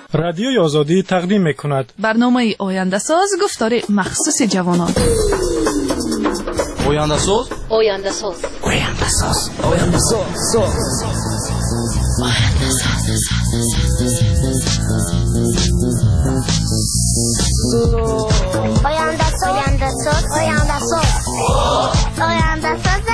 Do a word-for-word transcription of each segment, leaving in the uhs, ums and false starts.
رادیوی آزادی تقدیم میکند برنامه آینده ساز گفتار مخصوص جوانان. آینده ساز آینده ساز آینده ساز آینده ساز آینده ساز آینده ساز آینده ساز آینده ساز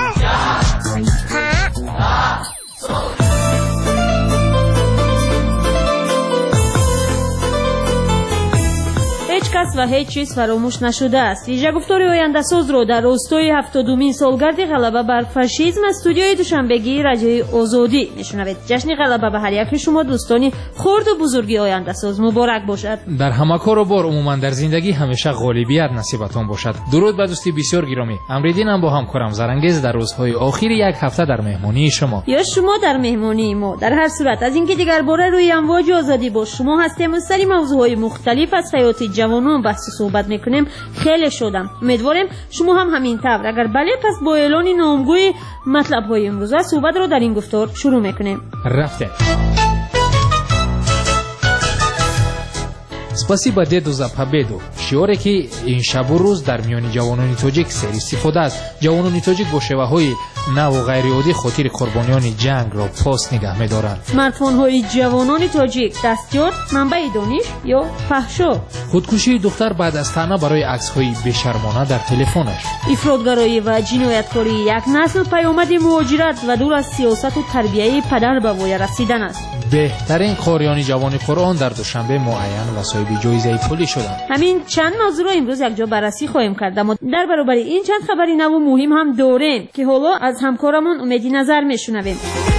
هیچ کس و هیچ چیز فراموش نشده است. ویژه گفتار آینده ساز رو در راستای هفتادمین سالگرد غلبه بر فاشیسم استودیوی دوشنبگی رادیوی آزادی میشنوید. جشن غلبه به هر یک شما دوستانی خرد و بزرگی آینده ساز مبارک باشد. در همه کار و بار عموما در زندگی همیشه غالبیت نصیبتان باشد. درود به دوستی بسیار گرامی. امریدینم با همکارم زرنگیز در روزهای آخر یک هفته در مهمانی شما یا شما در مهمانی ما. در هر صورت از اینکه دیگر باره روی امواج آزادی با شما هستیم و سری موضوعهای مختلف از حیات جوانان بحث و صحبت میکنیم خیلی شدم. امیدواریم شما هم همین طور. اگر بله پس با اعلان نامگوی مطلب های امروزه صحبت رو در این گفتار شروع میکنیم. رفته Спасибо деду за победу. شعاری که این شب و روز در میان جوانان تاجیک سر استفاده است. جوانان تاجیک با شیوه‌های نو و غیر عادی خاطر قربانیان جنگ را پاس نگه می‌دارند. اسمارتفون های جوانان تاجیک دستیار منبع دانش یا فحشا. خودکشی دختر بعد از طعنه برای عکس‌های بی‌شرمانه در تلفنش. افراطگرایی و جنایتکاری یک نسل پیامد مهاجرت و دور از سیاست و تربیت پدر به وای رسیدن است. بهترین قاریان جوان قرآن در دوشنبه معین و صاحب جایزه پولی شدند. همین چند موضوع را امروز یک جا بررسی خواهیم کرد. اما در برابر این چند خبری نو و مهم هم داریم که حالا از همکارمون امیدی نظر میشنویم.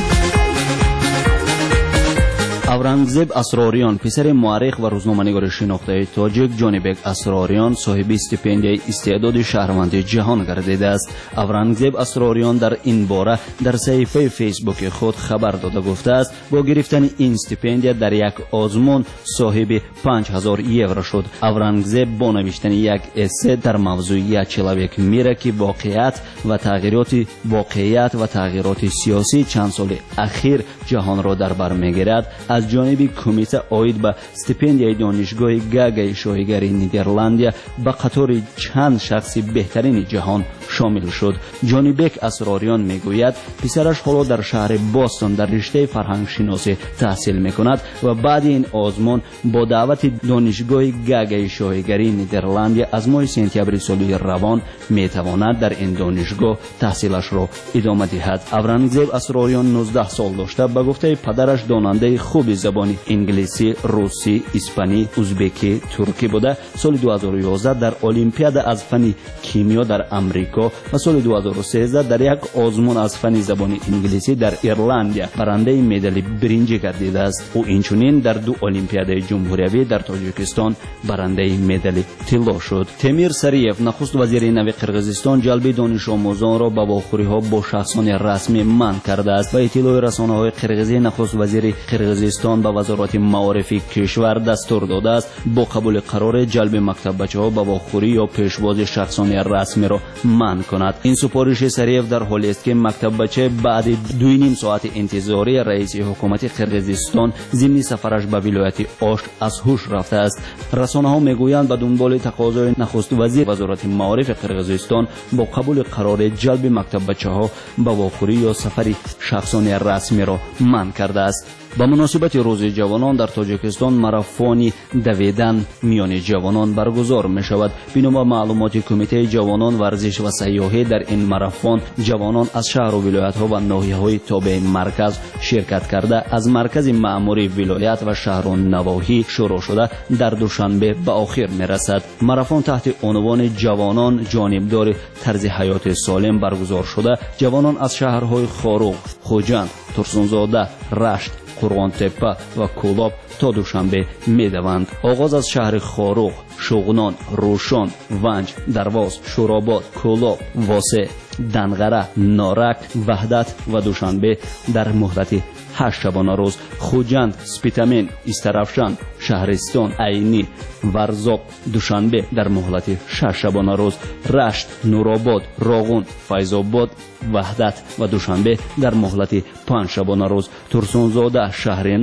аврангзеб асрориён писари муаррих ва рӯзноманигори шинохтаи тоҷик ҷонибек асрориён соҳиби стипендияи истеъдоди шаҳрвандии ҷаҳон гардидааст. аврангзеб асрориён дар ин бора дар саҳифаи фейсбуки худ хабар дода гуфтааст бо гирифтани ин стипендия дар як озмун соҳиби панҷ ҳазор евро шуд. аврангзеб бо навиштани як эссе дар мавзӯи як человек мира ки воқеият ва тағйироти воқеият ва тағйироти сиёсии чанд соли ахир ҷаҳонро дар бар мегирад از جانب کمیته عاید به استیپندیای دانشگاه گاگای شاهیگری نیدرلندیا به قطار چند شخص بهترین جهان شامل شد. جانیبک اسراریان میگوید پسرش حالا در شهر باستون در رشته فرهنگ شناسی تحصیل میکند و بعد این آزمون با دعوت دانشگاه گاگای شاهیگری نیدرلندیا از ماه سپتامبر سال روان میتواند در این دانشگاه تحصیلش را ادامه دهد. اورنگزیب اسراریان نوزده سال داشته. به گفته پدرش داننده خوب زبان انگلیسی، روسی، اسپانی، ازبکی، ترکی بوده. سال دو هزار و یازده در المپیاد از فن کیمیا در آمریکا و سال دو هزار و سیزده در یک آزمون از فن زبان انگلیسی در ایرلندیا برنده مدال برنج گردیده است. او اینچنین در دو المپیاد جمهوریوی در تاجیکستان برنده مدال طلا شد. تیمیر سریف نخست وزیر نو قرقیزستان جلب دانش آموزان را به واخوری‌ها با شخصان رسمی منع کرده است و اطلاع رسانه‌های قرقیزی نخست وزیر قرقیزستان به وزارت معارف کشور دستور داده است با قبول قرار جلب مکتب بچه‌ها به واخوری یا پیشواز شخصان رسمی را منع کند. این سپارش سریف در حالی است که مکتب بچه بعد دو نیم ساعت انتظاری رئیس حکومت قرقیزستان ضمن سفرش به ولایت آش از هوش رفته است. رسانه‌ها میگویند به دنبال تقاضای نخست وزیر وزارت معارف قرقیزستان با قبول قرار جلب مکتب بچه‌ها به واخوری یا سفر شخصان رسمی را منع کرده است. با مناسبت روز جوانان در تاجیکستان ماراتونی دویدن میان جوانان برگزار می شود. بنا به معلومات کمیته جوانان ورزش و سیاحی در این ماراتون جوانان از شهر و ولایت ها و ناحیه های تابع مرکز شرکت کرده از مرکز مأموری ولایت و شهر و نواحی شروع شده در دوشنبه به آخر می رسد. ماراتون تحت عنوان جوانان جانبدار طرز حیات سالم برگزار شده. جوانان از شهرهای خاروق، خوجند، ترسونزاده، رشت، قرغانتپه و کولاب تا دوشنبه میدوند. آغاز از شهر خاروق، شغنان، روشان، ونج، درواز، شوراباد، کولاب، واسه، دنغره، نارک، وحدت و دوشنبه در مهلت هشت شبانه روز. خوجند، سپیتامین، استرافشان، شهرستان، عینی، ورزاق دوشنبه در مهلت شش شبانه روز. رشت، نورآباد، راغون، فیض‌آباد، وحدت و دوشنبه در مهلت پنج شبانه روز. ترسونزاده، شهر نو،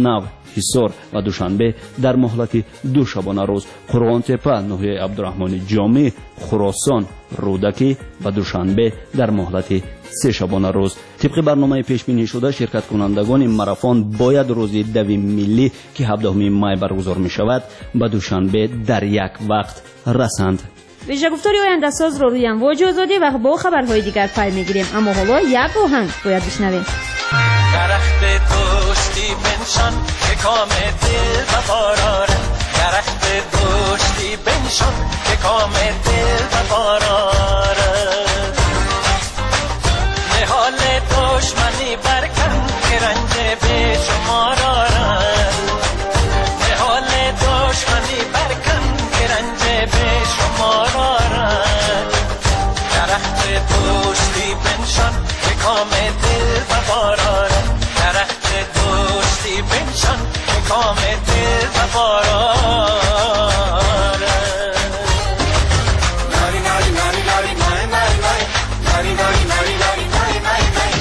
حصار و دوشنبه در مهلت دو شبانه روز، قرغان تپه ناحیه عبدالرحمن جامع، خراسان، رودکی و دوشنبه در مهلت سه شبانه روز. طبق برنامه پیش بینی شده شرکت کنندگان ماراتون باید روز دویم ملی که هفدهم می برگزار می شود به دوشنبه در یک وقت رسند. ویژه گفتاری آینده ساز رو روی امواج آزادی و با خبرهای دیگر پی میگیریم، اما حالا یک آهنگ باید بشنویم. درخت دوستی بنشان که کام دل و باراره، درخت دوستی بنشان که کام دل و باراره، نهال دشمنی برکن که رنج به شما دارد، نهال دشمنی برکن که رنج به شما دارد، درخت دوستی بنشان که کام دل و باراره، درخت دوستی بنشان که کام دل و باراره. ناری ناری ناری ناری ناری ناری ناری ناری ناری ناری ناری ناری ناری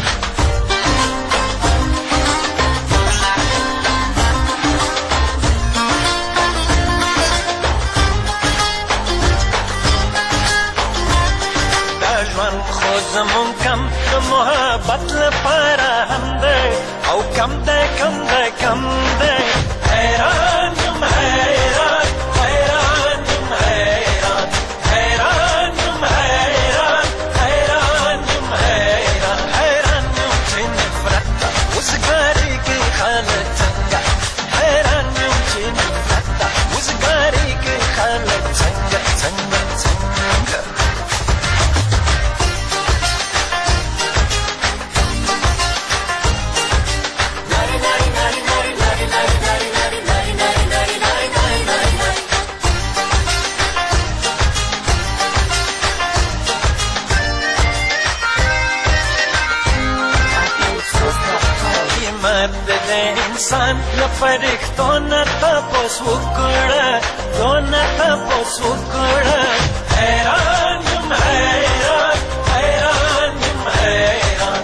دشمن خودمون کم محبت لپاره هم ده او کم ده کم ده کم ده حیرانم حیران حیرانم حیران حیرانم حیران حیرانم حیران حیرانم چه نفرت وزگاری که خالتنگا حیرانم چه نفرت وزگاری که خالتنگا تنگا تنگا انسان لپریک تو نتا پس وکړه تو نتا پس وکړه حیرانم حیران حیرانم حیران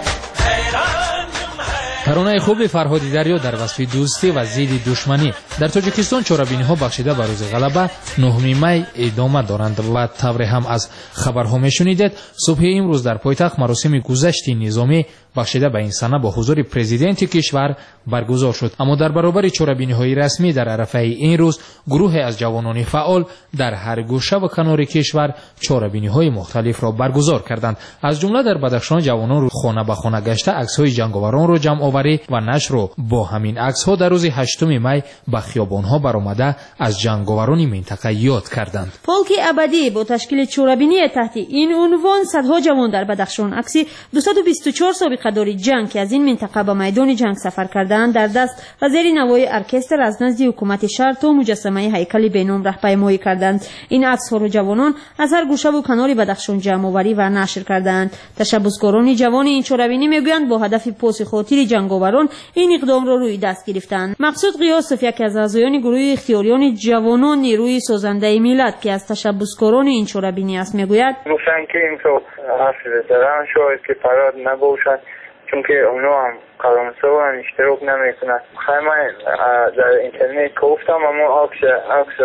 حیرانم حیران. ترانه خوب فرهادی دریا در وصف دوستی و ضد دشمنی در تاجیکستان چهاربینی ها بخشیده به روز غلبه نهم می ادامه دارند و طور هم از خبرها میشنیدید. صبح امروز در پایتخت مراسم گذشتی نظامی بخشیده به این سنه با حضور پرزیدنت کشور برگزار شد، اما در برابر چهاربینی های رسمی در عرفه این روز گروه از جوانان فعال در هر گوشه و کنار کشور چهاربینی های مختلف را برگزار کردند. از جمله در بدخشان جوانان رو خانه به خانه گشته عکس های جنگاوران را جمع آوری و نشر رو با همین عکس ها در روز هشتم می به خیابان ها برآمده از جنگاوران منطقه یاد کردند. پولک ابدی با تشکیل چهاربینی تحت این عنوان صدها جوان در بدخشان عکسی دویست و بیست و چهار سابقه داری جنگ که از این منطقه به میدان جنگ سفر کردند در دست و زیر نوای ارکستر از نزد حکومت شهر تا مجسمه هیکل بینام راهپیمایی کردند. این عکس ها را جوانان از هر گوشه و کنار بدخشان جمع آوری و نشر کردند. تشبثکاران جوان این چهاربینی میگویند با هدف پاس خاطر جنگاوران این اقدام را روی دست گرفتند. مقصود قیاسف یکی از اعضایان گروه اختیاریان جوانان نیروی سازنده ملت که از تشبثکاران این چهاربینی است میگوید گفتن که این تو حرف بزنن شاید که فراد نباشد چون که اونا هم قلمسه و هم اشتراک نمیکنن. خیلی من در اینترنت گفتم اما عکس عکس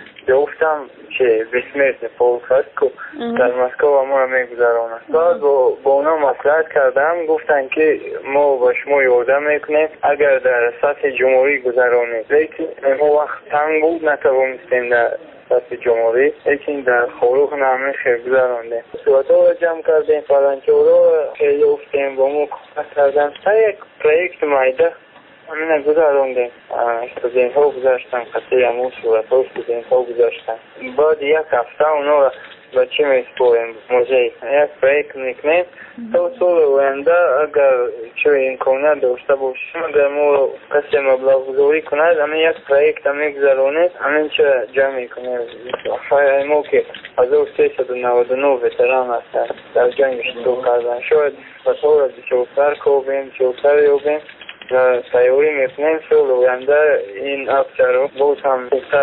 گفتم که بسمت پولک هست که در مسکو اما رو میگذارانه. بعد با اونا مصلحت کردم گفتن که ما با شما یادم میکنیم اگر در سطح جمهوری گذرانیم، لیکن ما وقت تنگ بود نتوانستیم در سطح جمهوری، لیکن در خاروخ نامه خیر گذرانده صورت ها رو جمع کردیم فلانچه رو خیلی افتیم با ما کمک کردن تا یک پرویکت مایده همین گذراندیم. استودین ها گذاشتن قطعی همون صورت ها استودین ها گذاشتن. بعد یک هفته اونا رو به چی میسپوریم موزه یک پرویکت میکنیم تا سال آینده اگر چه امکانات داشته باشیم اگر ما کسی مبلغ گذاری کند همین یک پرویکت هم میگذرانید همین چه جمع میکنیم. فای ما که هزار و سیصد و نود و نه وتران هستن در جنگ اشتراک کردن شاید و طور چهارتر کوبیم چهارتر یوبیم و تیاری میکنیم سال آینده این افسر رو باز هم بهتر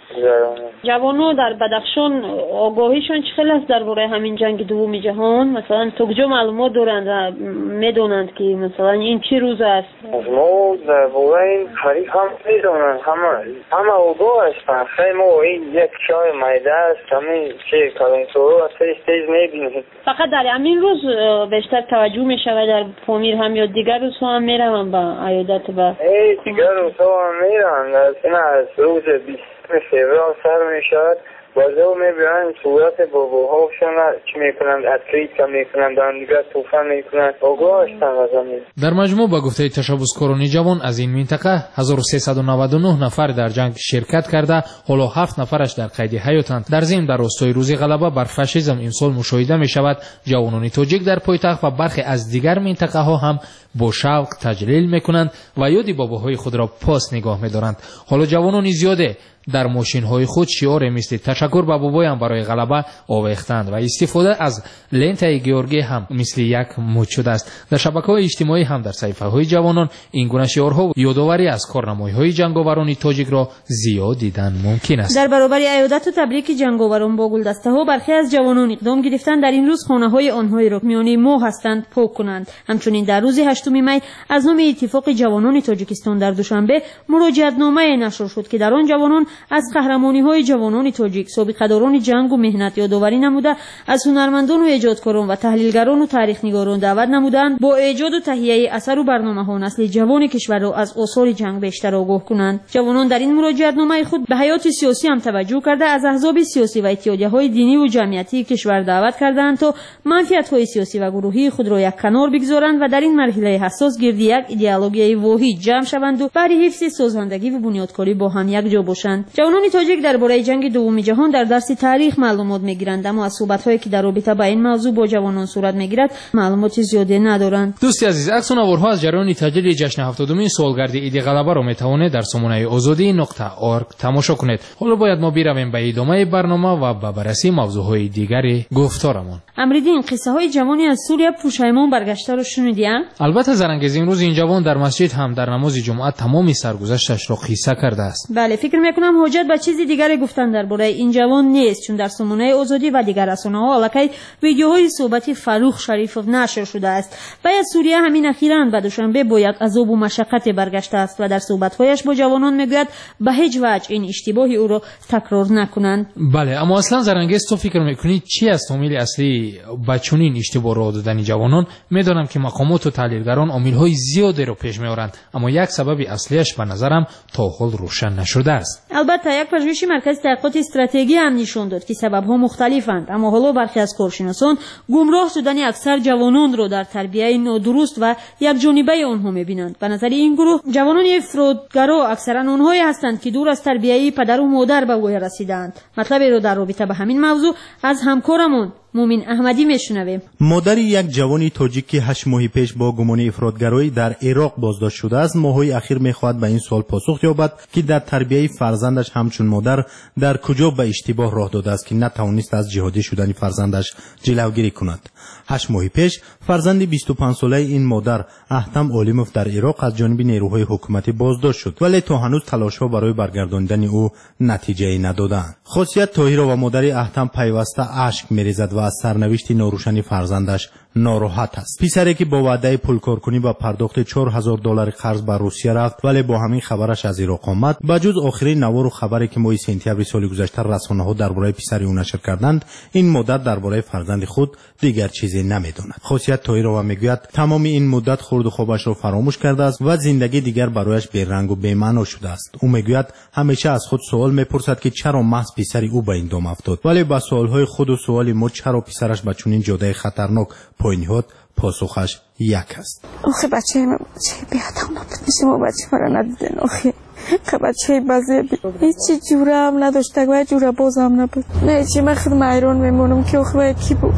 گذرانیم. جوانو در بدخشان آگاهیشون چقدر است درباره همین جنگ دوم جهان؟ مثلا تو کجا معلومات دارند و میدونند که مثلا این چه روز است؟ ما درباره این قریب هم میدونند، همه همه آگاه هستند. خیلی ما این یک چای میده است، همین چه کلانتورو از تیز تیز میبینیم. فقط در همین روز بیشتر توجه میشود در پامیر هم یا دیگر روزها هم میروند با عیادت با ای دیگر روزها هم میروند. از روز بیست فوریه سر میشود بازه و میبینن صورت باباهاشون چی میکنند، اتریت که میکنند، دارن دیگر توفن میکنند، آگاه هستن از همین. در مجموع با گفته تشبثکاران جوان از این منطقه هزار و سیصد و نود و نه نفر در جنگ شرکت کرده، حالا هفت نفرش در قید حیاتند. در ضمن در راستای روز غلبه بر فاشیسم امسال مشاهده میشود جوانان تاجیک در پایتخت و برخی از دیگر منطقه ها هم با شوق تجلیل میکنند و یاد باباهای خود را پاس نگاه میدارند. حالا جوانان زیاده در ماشین های خود شعار مثل تشکر به بابایم برای غلبه آویختند و استفاده از لنتای گیورگی هم مثل یک مد شده است. در شبکه‌های اجتماعی هم در صفحه های جوانان این گونه شعارها یادآوری از کارنمایی‌های جنگاوران تاجیک را زیاد دیدن ممکن است. در برابر عیادت و تبریک جنگاوران با گلدسته ها برخی از جوانان اقدام گرفتند در این روز خانه های آنها را میانی ماه هستند پاک کنند. همچنین در روز هشتم می از نام اتفاق جوانان تاجیکستان در دوشنبه مراجعتنامه نشر شد که در آن جوانان از قهرمانی‌های جوانان تاجیک سابقه‌داران جنگ و مهنت یادآوری نموده، از هنرمندان و ایجادکاران و تحلیلگران و تاریخ‌نگاران دعوت نمودند با ایجاد و تهیه اثر و برنامه‌ها نسل جوان کشور را از آثار جنگ بیشتر آگاه کنند. جوانان در این مراجعتنامه خود به حیات سیاسی هم توجه کرده از احزاب سیاسی و اتحادیه‌های دینی و جمعیتی کشور دعوت کردند تا منفعت‌های سیاسی و گروهی خود را یک کنار بگذارند و در این مرحله حساس گرد یک ایدئولوژی واحد جمع شوند و برای حفظ سازندگی و بنیادکاری با هم یک جا باشند. جوانان تاجیک درباره جنگ دوم جهان در درس تاریخ معلومات میگیرند، اما از صحبت‌هایی که در رابطه با این موضوع با جوانان صورت میگیرد معلومات زیادی ندارند. دوستی عزیز، عکس و نوارها از جریان تجلیل جشن هفتادمین سالگرد عید غلبه را میتوانید در سامانه آزادی نقطه آرگ تماشا کنید. حالا باید ما برویم به ادامه برنامه و به بررسی موضوعهای دیگر گفتارمان. امریدین، قصه های جوانی از سوریه پوشیمان برگشته را شنیدین؟ البته زرانگیز امروز این جوان در مسجد هم در نماز جمعه تمام سرگذشتش را قصه کرده است. بله، فکر میکنم حاجت به چیزی دیگری گفتن درباره این جوان نیست، چون در سامانه آزادی و دیگر رسانه‌ها الکی ویدیوهای صحبتی فروخ شریف نشر شده است. باید سوریه همین اخیراً به دوشنبه با یک عذاب و مشقت برگشته است و در صحبت‌هایش با جوانان میگوید به هیچ وجه این اشتباهی او را تکرار نکنند. بله، اما اصلا زرانگیز تو فکر میکنید چی است عامل اصلی به چنین اشتباه راه دادن جوانان؟ میدانم که مقامات و تحلیلگران عامل‌های زیادی را پیش می‌آورند، اما یک سبب اصلیش به نظرم تا حال روشن نشده است. البته یک پژوهش مرکز تحقیقات استراتژی هم نشان داد که سبب‌ها مختلفند، اما حالا برخی از کارشناسان گمراه شدن اکثر جوانان را در تربیت نادرست و یک جانبه آنها می‌بینند. به نظر این گروه جوانان افراطگرا اکثرا آنهایی هستند که دور از تربیت پدر و مادر به وی رسیدند. مطلب را در رابطه با همین موضوع از همکارمون مومن احمدی میشنویم. مادر یک جوانی تاجیک که هشت ماه پیش با گمان افراطگرایی در عراق بازداشت شده است، ماه‌های اخیر می‌خواهد به این سوال پاسخ یابد که در تربیت فرزندش همچون مادر در کجا به اشتباه راه داده است که نتوانست از جهادی شدن فرزندش جلوگیری کند. هشت ماه پیش فرزند بیست و پنج ساله این مادر احتم عالموف در عراق از جانب نیروهای حکومتی بازداشت شد، ولی تا هنوز تلاش‌ها برای برگرداندن او نتیجه ندادند. خاصیت طاهرا و مادر احتم پیوسته اشک می‌ریزد و از سرنوشت ناروشن فرزندش ناراحت است. پسری که با وعده پول کارکنی و پرداخت چهار هزار دلار قرض به روسیه رفت، ولی با همین خبرش از عراق آمد. بجز آخرین نوار و خبری که ماه سپتامبر سال گذشته رسانه‌ها درباره پسر او نشر کردند، این مدت درباره فرزند خود دیگر چیزی نمی‌داند. خاصیت طاهرا میگوید تمام این مدت خورد و خوابش را فراموش کرده است و زندگی دیگر برایش بی‌رنگ و بی‌معنی شده است. او میگوید همیشه از خود سوال می‌پرسد که چرا محض پسر او به این دام افتاد، ولی با سوال‌های خود و سوال ما چرا پسرش به چنین جاده خطرناک پایین هات پاسخش یک است. آخه بچه من چه بیادم نبود، میشه ما بچه مرا ندیدن. آخه که بچه بازی هیچی جوره هم نداشت، و جوره باز هم نبود. نه چی من خود حیران میمونم که آخه کی بود.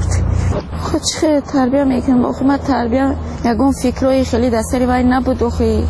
خود چه تربیه میکنم، آخه من تربیه یگون فکرای خیلی دستری وای نبود. آخه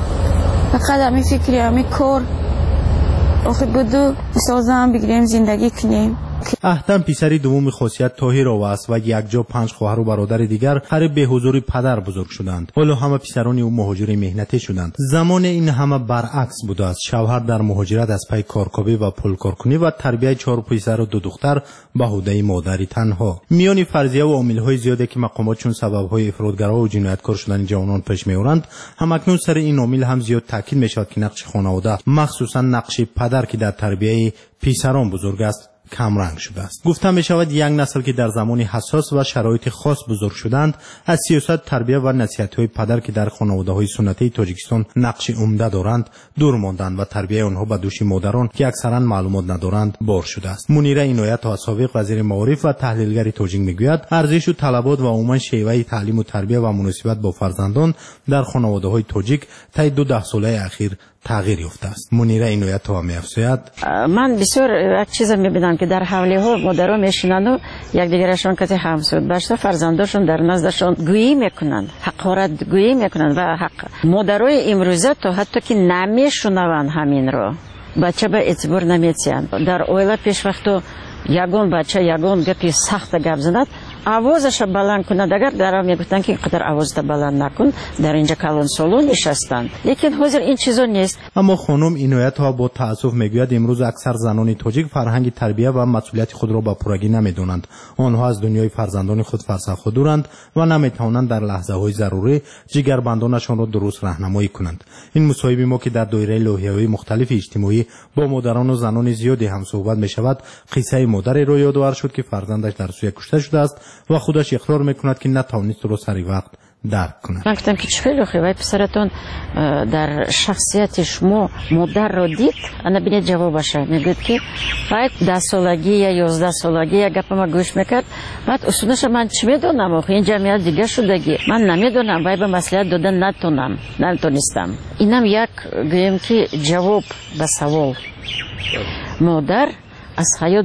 فقط همین فکری همین کار آخه بودو سازم بگیریم زندگی کنیم. اهتم پسری دوم خاصیت طاهر است و یکجا پنج خواهر و برادر دیگر قریب به حضور پدر بزرگ شدند. حالا همه پسران او مهاجر مهنتی شدند. زمان این همه برعکس بوده است. شوهر در مهاجرت از پی کارکوبی و پول کارکنی و تربیت چهار پسر و دو دختر به عهده مادری تنها. میان فرضیه و عامل‌های زیادی که مقامات چون سبب‌های افراطگرا و جنایتکار شدن جوانان پیش می‌آورند، همکنون سر این عامل هم زیاد تاکید می‌شود که نقش خانواده، مخصوصا نقش پدر که در تربیت پسران بزرگ است، کم رنگ شده است. گفته می شود یک نسل که در زمانی حساس و شرایط خاص بزرگ شدند از سیاست، تربیت و نصیحت‌های پدر که در خانواده‌های سنتی تاجیکستان نقش عمده دارند دور ماندند و تربیت آنها به دوش مادران که اکثرا معلومات ندارند بار شده است. منیره اینایت ها سابق وزیر معارف و تحلیلگر تاجیک میگوید ارزش و طلبات و عموما شیوه تعلیم و تربیت و مناسبت با فرزندان در خانواده‌های تاجیک طی دو ده ساله اخیر تغییر یافته است. منیره اینایت ها می‌افزاید: من بسیار یک چیز می‌بینم که در حوله ها مادرها میشینند و یکدیگرشان کسی همسود باشه، فرزنداشون در نزدشان گویی میکنند، حقارت گویی میکنند و حق مادرای امروزه تا حتی که نمیشنوند همین رو بچه به اعتبار نمیتیند. در اویلا پیش وقتو یگون بچه یگون گپی سخت گپ زند آوازش بلند کند، اگر درام میگفتن که اینقدر آواز بلند نکن، در اینجا کلان سالون نشستند، لیکن حاضر این چیزا نیست. اما خانم اینایت ها با تأسف میگوید امروز اکثر زنان تاجیک فرهنگ تربیت و مسئولیت خود را به پورگی نمیدونند. آنها از دنیای فرزندان خود فرسخ دورند و نمیتوانند در لحظه های ضروری جگربندانشان را درست راهنمایی کنند. این مصاحبه ما که در دایره لوحه‌های مختلف اجتماعی با مادران و زنان زیادی هم صحبت می شود، قصه مادری را یادآور شد که فرزندش در سوی کشته شده است و خودش اقرار میکند که نتوانست رو سری وقت درک کند. من گفتم که چه خیلی وای پسرتون در شخصیت شما مادر رو دید، انا بینید جوابش میگوید که باید ده سالگی یا یازده سالگی یا گپ ما گوش میکرد، بعد اصولش من چی میدونم آخه این جمعیت دیگه شدگی من نمیدونم، وای به مسئولیت دادن نتونم نتونستم. اینم یک گویم که جواب به سوال. مادر از حیات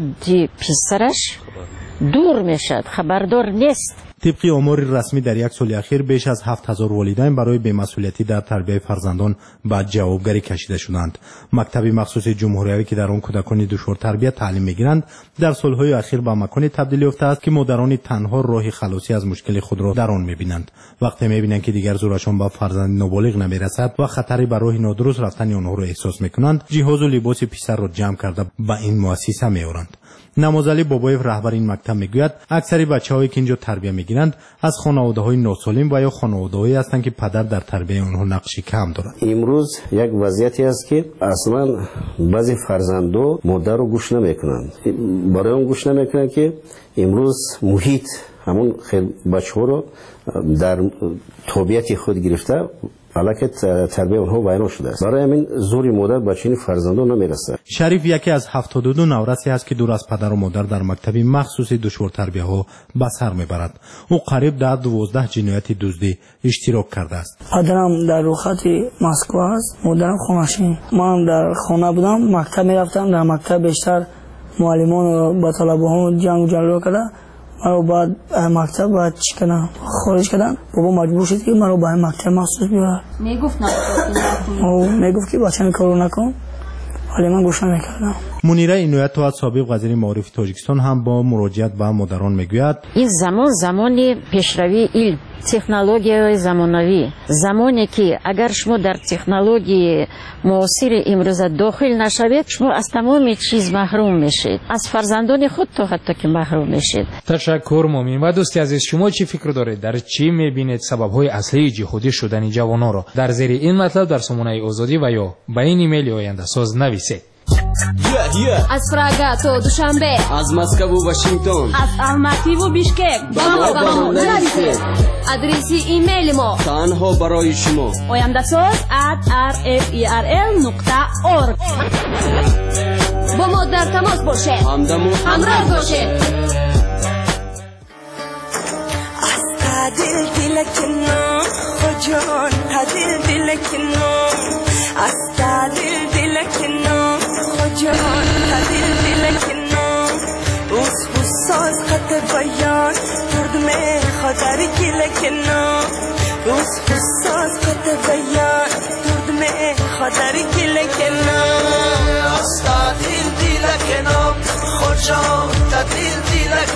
پسرش دور میشد، خبردار نیست. طبق آمار رسمی در یک سال اخیر بیش از هفت هزار والدین برای بی‌مسئولیتی در تربیت فرزندان به جوابگری کشیده شدند. مکتب مخصوص جمهوریتی که در آن کودکان دشوار تربیت تعلیم میگیرند در سالهای اخیر به مکانی تبدیل یافته است که مادران تنها راه خلاصی از مشکل خود را در آن میبینند. وقتی میبینند که دیگر زورشان به فرزند نابالغ نمیرسد و خطری بر راه نادرست رفتن آنها را احساس میکنند، جهاز و لباس پسر را جمع کرده به این مؤسسه میآورند. نمازعلی بابایف رهبر این مکتب میگوید اکثر بچه‌هایی که اینجا تربیت میگیرند از خانواده‌های ناسالم و یا خانواده‌هایی هستند که پدر در تربیت آنها نقشی کم دارد. امروز یک وضعیتی است که اصلا بعضی فرزندان مادر رو گوش نمیکنند. برای اون گوش نمیکنند که امروز محیط همون بچه‌ها رو در طبیعت خود گرفته، حالانکه تربیت اونها ویران شده است. برای همین زوری مادر به چین فرزندان نمیرسه. شریف یکی از هفتاد و دو نورسی است که دور از پدر و مادر در مکتبی مخصوص دشوار تربیت ها به سر میبرد. او قریب در دوازده جنایت دزدی اشتراک کرده است. پدرم در روخت مسکو است، مادرم خونشین. من در خانه بودم، مکتب میرفتم. در مکتب بیشتر معلمان با طلبه ها جنگ و جلو کرده. مرا بعد مکتب باید چی کنم خارج کردن. بابا مجبور شد که مرا باید مکتب مخصوص بیاره. میگفت نه او میگفت که بچه کارو نکن، ولی من گوش نمیکردم. منیره اینایت ها سابق وزیر معارف تاجیکستان هم با مراجعت به مادران میگوید این زمان زمانی پیشروی علم، تکنولوژی زمانوی، زمانی که اگر شما در تکنولوژی معاصر امروز داخل نشوید شما از تمام چیز محروم میشید، از فرزندان خود تا حتی که محروم میشید. تشکر مومین. و دوستی عزیز، شما چی فکر دارید؟ در چی میبینید سبب‌های اصلی جهودی شدن جوانان را؟ در زیر این مطلب در سامانه آزادی و یا به این ایمیل آینده ساز نویسید. Yeah, yeah. از پراگا تا دوشنبه، از مسکو و واشنگتن، از الماتی و بیشکک، با ما نویسید. ادرسی ایمیل ما تنها برای شما آینده ساز at r f e r l نقطه org. با ما در تماس باشه، همدم و همراه باشه. دل دل کنم خجان دل دل کنم از دل دل کنم خجان دل دل کنم اوس بوساز خط بیان درد میں خاطر گل کنم اوس بوساز خط بیان درد میں خاطر گل کنم از دل دل کنم خجان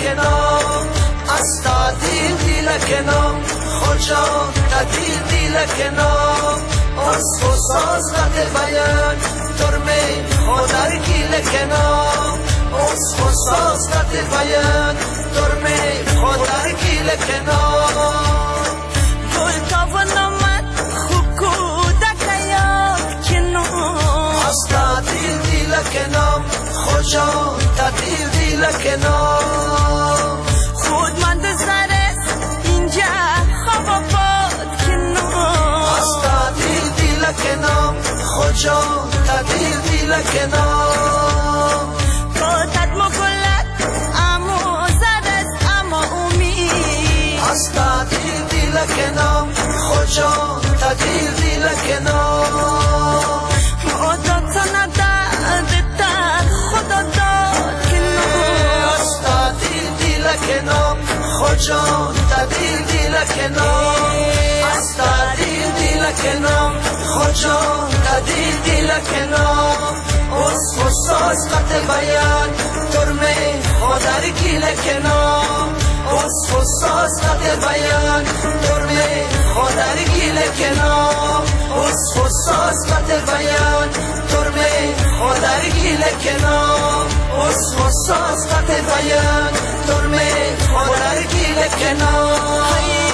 کنام استا دیل دیل کنام خوجا تدیل دیل کنام از خصاص قد بیان ترمه خودر گیل کنام از خصاص قد بیان ترمه خودر گیل کنام گل تاون آمد خوکودک یاد کنام استا دیل دیل کنام خوجا تدیل دیل کنام خود من دزارست اینجا خواب باد کنام استا دیل دیل کنام خوجا تدیل دیل کنام خودت مکلت اما زرست اما امید استا دیل دیل کنام خوجا تدیل دیل کنام خدا تا نداد تا خدا داد کنام استا دیل دیل کنام خوجا تدیل دیل کنام استا دیل دیل کنام خوجا تدیل دیل کنام از خصاص قطع بیان ترمه خودر گیل کنام از خصاص قطع بیان ترمه خودر گیل کنام از خصاص قطع بیان ترمه خودر گیل کنام از خصاص قطع بیان ترمه خودر گیل کنام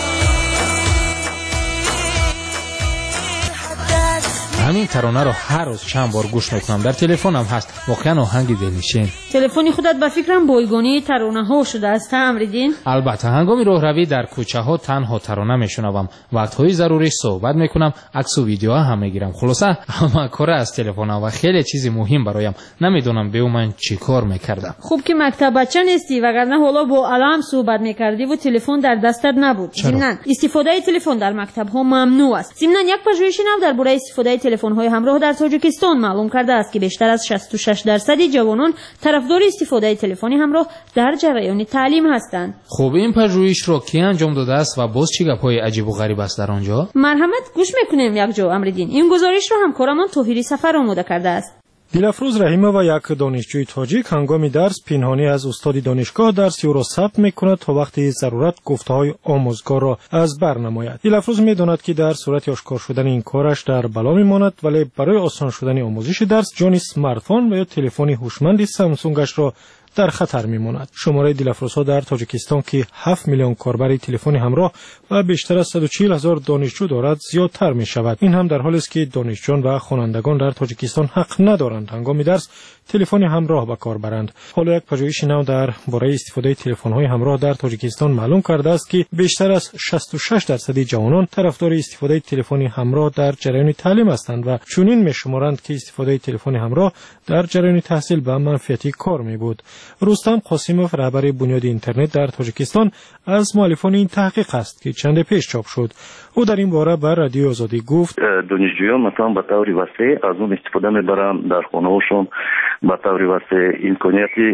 همین ترانه رو هر روز چند بار گوش میکنم. در تلفنم هست، واقعا آهنگ دلنشین. تلفنی خودت به فکرم بایگانی ترانه ها شده است امریدین؟ البته هنگامی راهروی در کوچه ها تنها ترانه میشنوم، وقت های ضروری صحبت میکنم، عکس و ویدیو هم میگیرم. خلاصه همه کار از تلفن و خیلی چیز مهم برایم، نمیدونم به من چی کار میکردم. خوب که مکتب بچه نیستی، وگرنه حالا با علم صحبت میکردی و تلفن در دستت نبود. ضمناً استفاده تلفن در مکتب ها ممنوع است. ضمناً یک پژوهش نو درباره استفاده تلفن‌های همراه در تاجیکستان معلوم کرده است که بیشتر از شصت و شش درصد جوانان طرفدار استفاده تلفنی همراه در جریان تعلیم هستند. خب این پژوهش رو کی انجام داده است و باز چه گپ‌های عجیب و غریب است در آنجا؟ مرحمت گوش میکنیم یک جا امریدین. این گزارش رو همکارمان طاهری سفر آماده کرده است. دیلافروز رحیمه و یک دانشجوی تاجیک هنگام درس پنهانی از استاد دانشگاه درسی او را ثبت میکند تا وقتی ضرورت گفته‌های آموزگار را از بر نماید. دیلافروز میداند که در صورت آشکار شدن این کارش در بلا میماند، ولی برای آسان شدن آموزش درس جان اسمارتفون و یا تلفن هوشمند سامسونگش را در خطر میماند. شماره دیلافروزها در تاجیکستان که هفت میلیون کاربر تلفن همراه و بیشتر از صد و چهل هزار دانشجو دارد زیادتر می شود. این هم در حالی است که دانشجویان و خوانندگان در تاجیکستان حق ندارند هنگام درس تلفن همراه به کار برند. حالا یک پژوهش نو در باره استفاده تلفن‌های همراه در تاجیکستان معلوم کرده است که بیشتر از شصت و شش درصد جوانان طرفدار استفاده تلفن همراه در جریان تعلیم هستند و چنین می‌شمارند که استفاده تلفن همراه در جریان تحصیل به منفعتی کار می‌بود. رستم قاسموف رهبر بنیاد اینترنت در تاجیکستان از مؤلفان این تحقیق است که چند پیش چاپ شد. او در این باره بر رادیو آزادی گفت دانشجویان مثلا به طور وسیع از اون استفاده می‌برند، در خانه‌هاشون به طور وسیع امکانیتی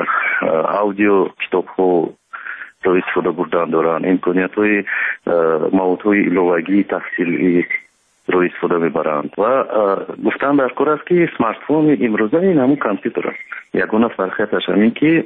اودیو کتاب‌ها رو استفاده بردن دارند، امکانیت‌های موادهای ایلوگی تحصیلی رو استفاده می‌برند و گفتن در کار است که اسمارت فون امروزه این همون کامپیوتر است. یگانه فرقیتش همین که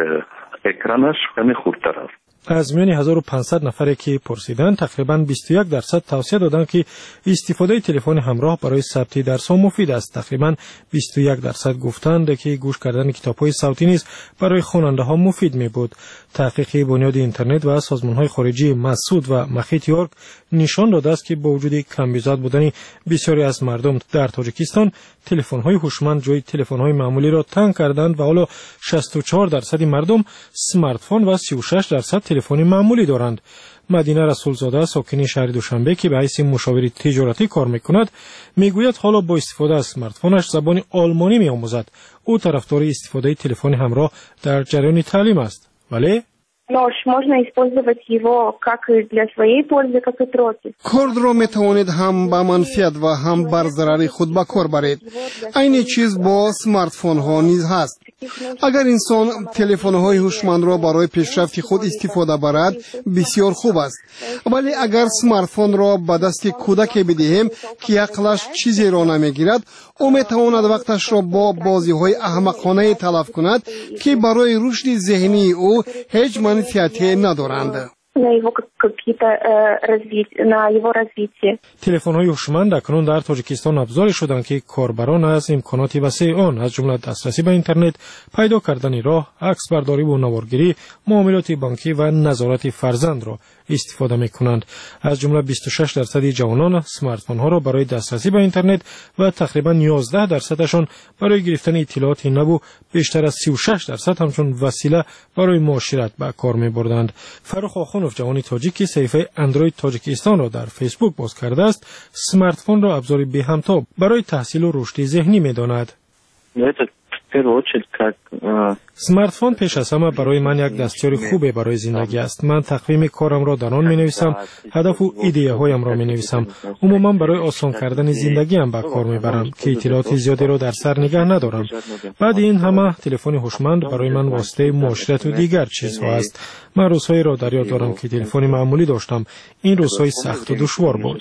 اکرانش خیلی خردتر است. از میان هزار و پانصد نفری که پرسیدن تقریباً بیست و یک درصد توصیه دادند که استفاده تلفن همراه برای ثبت درس ها مفید است. تقریباً بیست و یک درصد گفتند که گوش کردن کتاب‌های صوتی نیز برای خواننده ها مفید می بود. تحقیق بنیاد اینترنت و سازمان‌های خارجی مسعود و مخیط یورک نشان داده است که با وجود کمبود بودن بسیاری از مردم در تاجیکستان تلفن‌های هوشمند جای تلفن‌های معمولی را تنگ کردند و حالا شصت و چهار درصد مردم اسمارت فون و سی و شش درصد تلفن معمولی دارند. مدینه رسولزاده ساکن شهر دوشنبه که به حیث مشاور تجارتی کار میکند میگوید حالا با استفاده از اسمارت فونش زبان آلمانی میآموزد. او طرفدار استفاده تلفن همراه در جریان تعلیم است. ولی Нож можно использовать его как и для своей пользы, как и против. کرد رو میتوانید هم به منفعت و هم بر ضرر خود به کار برید. این چیز با اسمارت فون ها نیز هست. اگر انسان تلفن‌های هوشمند را برای پیشرفت خود استفاده برد بسیار خوب است، ولی اگر اسمارت فون را به دست کودک بدهیم که عقلش چیزی را نمیگیرد، او میتواند وقتش را با بازی‌های احمقانه تلف کند که برای رشد ذهنی او هیچ منفعتی ندارند. на его какие-то развитие, на его развитие. تلفن‌های هوشمند اکنون در تاجیکستان ابزاری شدند که کاربران از امکانات وسیع آن از جمله دسترسی به اینترنت، پیدا کردن راه، عکس برداری و نوارگیری، معاملات بانکی و نظارت فرزند را استفاده می‌کنند. از جمله بیست و شش درصد جوانان اسمارت فون‌ها را برای دسترسی به اینترنت و تقریباً یازده درصدشان برای گرفتن اطلاعات نو، بیشتر از سی و شش درصد همچون وسیله برای معاشرت به کار می‌بردند. فرخ آخونوف جوانی تاجیک که صفحه اندروید تاجیکستان را در فیسبوک باز کرده است، اسمارت فون را ابزاری به همتا برای تحصیل و رشد ذهنی می‌داند. اسمارت فون پیش از همه برای من یک دستیار خوبه برای زندگی است. من تقویم کارم را در آن می‌نویسم، هدف و ایده هایم را می‌نویسم. عموما برای آسان کردن زندگیم به کار می‌برم که اطلاعات زیادی را در سر نگه ندارم. بعد این همه تلفن هوشمند برای من واسطه معاشرت و دیگر چیزها است. من روزهایی را در یاد دارم که تلفن معمولی داشتم. این روزهای سخت و دشوار بود.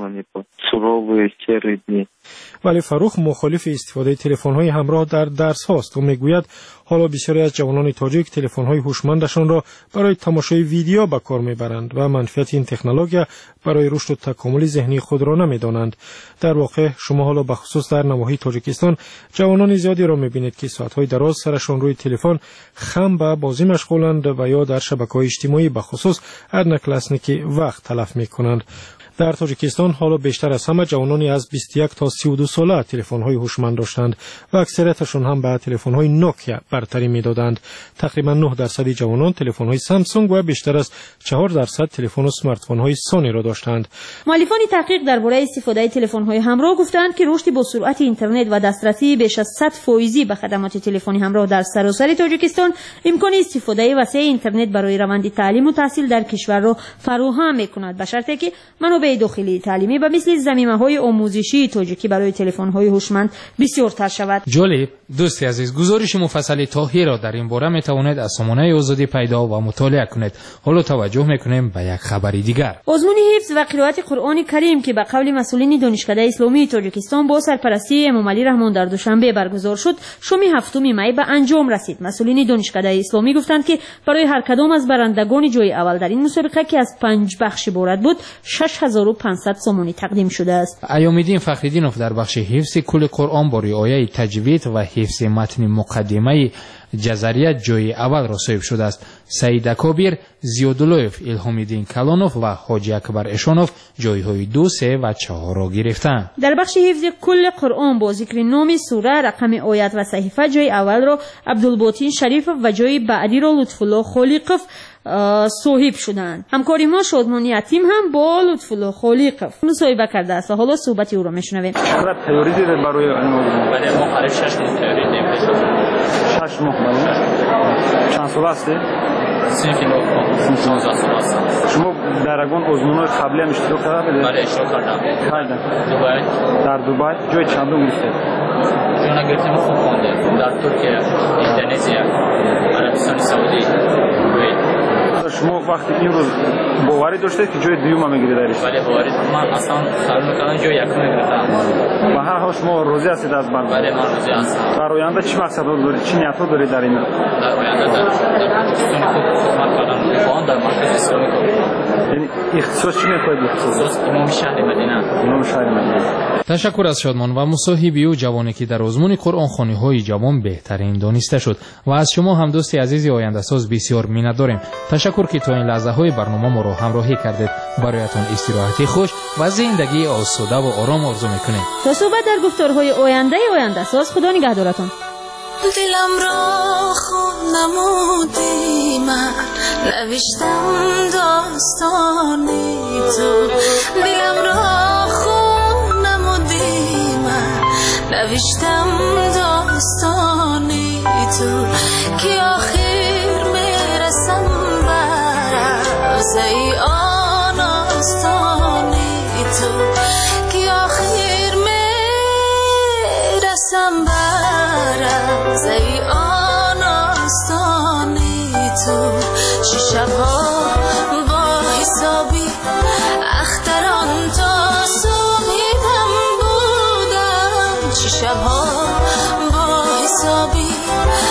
ولی فروخ مخالف استفاده تلفن‌های همراه در درس هاست و میگوید حالا بسیاری از جوانان تاجیک تلفن‌های هوشمندشان را برای تماشای ویدیو به کار میبرند و منفعت این تکنولوژی برای رشد و تکامل ذهنی خود را نمیدانند. در واقع شما حالا به خصوص در نواحی تاجیکستان جوانان زیادی را میبینید که ساعت‌های دراز سرشان روی تلفن خم به بازی مشغولند و یا در شبکه‌های اجتماعی به خصوص هر نکل که وقت تلف میکنند. در تاجیکستان حالا بیشتر از همه جوانانی از بیست و یک تا سی و دو ساله تلفن‌های هوشمند داشتند و اکثریتشان هم به تلفن‌های نوکیا برتری می‌دادند. تقریباً نه درصد جوانان تلفن‌های سامسونگ و بیشتر از چهار درصد تلفن و اسمارت فون‌های سونی را داشتند. مؤلفان تحقیق درباره استفاده تلفن‌های همراه گفتند که رشد با سرعت اینترنت و دسترسی بیش از صد فیصد به خدمات تلفنی همراه در سراسر تاجیکستان امکان استفاده وسیع اینترنت برای روند تعلیم و تحصیل در کشور را فراهم می‌کند، به شرطی که منابع داخلی تعلیمی و مثل زمینه‌های آموزشی تاجیکی برای تلفن‌های هوشمند بسیار تر شود. جالب دوستی عزیز، گزارش مفصل طاهی را در این باره میتوانید از سامانه آزادی پیدا و مطالعه کنید. حالا توجه میکنیم به یک خبر دیگر. آزمون حفظ و قرائت قرآن کریم که به قول مسئولین دانشکده اسلامی تاجیکستان با سرپرستی امام علی رحمان در دوشنبه برگزار شد، شام هفتم می به انجام رسید. مسئولین دانشکده اسلامی گفتند که برای هر کدام از برندگان جای اول در این مسابقه که از پنج بخش عبارت بود، شش هزار و پانصد سامانی تقدیم شده است. ایام‌الدین فخرالدینوف در بخش حفظ کل قرآن با رعایت تجوید و حفظ متن مقدمه جزریه جای اول را صاحب شده است. سعید اکابر، زیاداللهف، الهام‌الدین کلانوف و حاجی اکبر اشانوف جایهای دو، سه و چهار را گرفتند. در بخش حفظ کل قرآن با ذکر نام سوره، رقم آیت و صحیفه جای اول را عبدالباطن شریف و جای بعدی را لطف‌الله خالقوف صاحب شدند. همکاری ما شادمان یتیم هم با لطف‌الله خالقوف مصاحبه کرده است و حالا صحبت او را میشنویم. چقدر تئوری دیدید برای این موضوع؟ بله ما قریب شش ماه تئوری دیدیم. شش ماه بله. چند سال هستی؟ سنفی نو شانزده سال هستم. شما در اون آزمون‌های قبلی هم اشتراک کردید؟ بله اشتراک کردم. کردم. دبی. در دبی جای چندم گرفتید؟ جای نگرفتم خوب خوندم. در ترکیه، اندونزیا، عربستان سعودی. شما وقتی این روز باوری داشتید که جای دوم میگیرید درش؟ بله باوری. من اصلا خیال می‌کردم جای یکم میگیرم. به هر حال شما راضی هستید از من؟ بله من راضی هستم. در آینده چی مقصد دارید؟ چی نیت دارید در این؟ در آینده در پاکستان خوب خدمت کردن می‌خواهم در مرکز اسلامی کار. یعنی اختصاص چی می‌خواید اختصاص؟ امام شهر مدینه. امام شهر مدینه. تشکر از شادمان و مصاحبه او جوانی که در آزمون قرآن خوانی‌های جوان بهترین دانسته شد و از شما هم دوستی عزیز آینده ساز بسیار مینت داریم. تشکر که تا این لحظه های برنامه ما رو همراهی کردید. برایتان استراحتی خوش و زندگی آسوده و آرام آرزو میکنیم. تا صحبت در گفتارهای آینده آینده ساز، خدا نگهدارتون. دلم را خوب نمودی، من نوشتم داستانی تو. دلم را خوب نمودی، من نوشتم داستانی تو که آخر میرسم برای آن آستانی تو که آخر میرسم برای آن آفتابی